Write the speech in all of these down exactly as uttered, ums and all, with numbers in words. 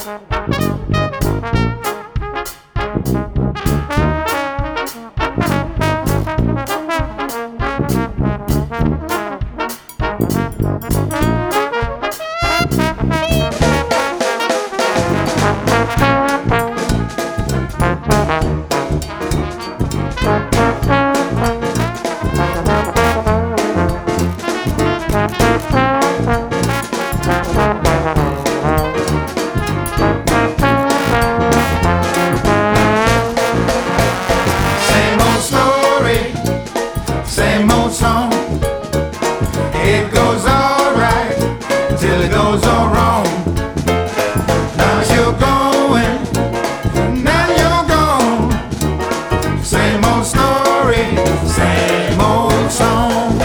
Same old story, same old song. It goes all right till it goes all wrong. Now you're going, now you're gone. Same old story, same old song.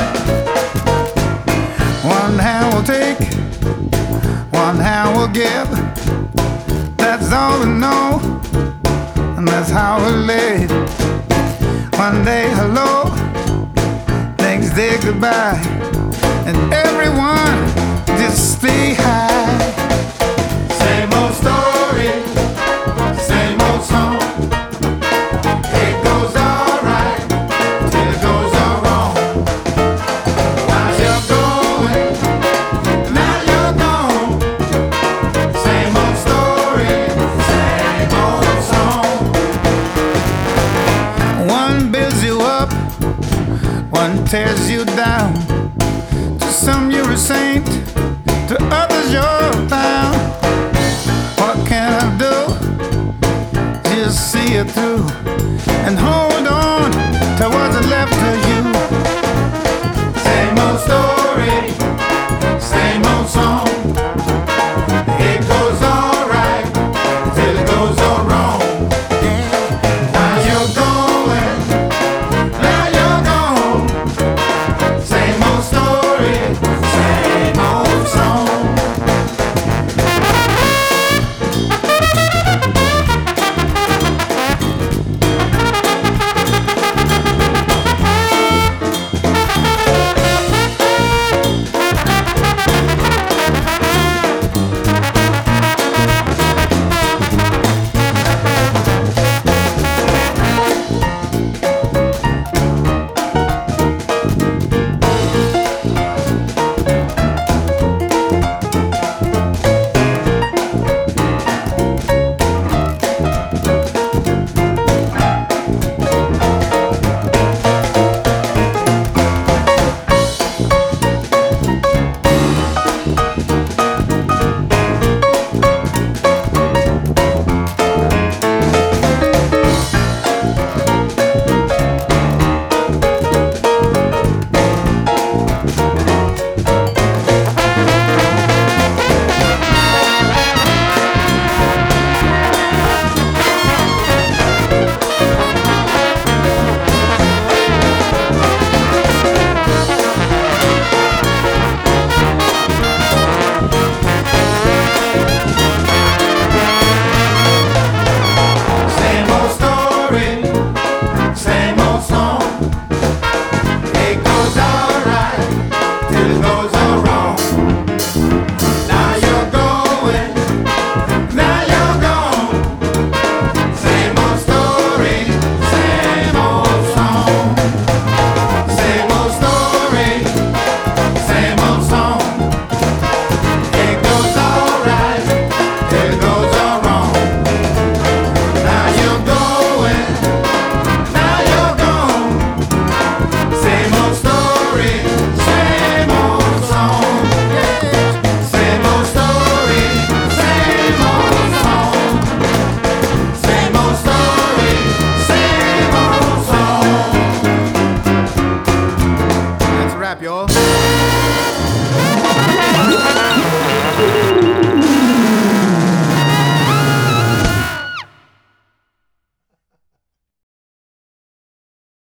One hand will take, one hand will give. That's all we know, and that's how we live. One day hello, next day goodbye, and everyone just stay high. Same old story, same old song. It goes all right till it goes all wrong. Now you're going, now you're gone. Same old story, same old song. One builds you up, one tears you down. To some you're a saint, to others you're a clown. What can I do? Just see it through and hold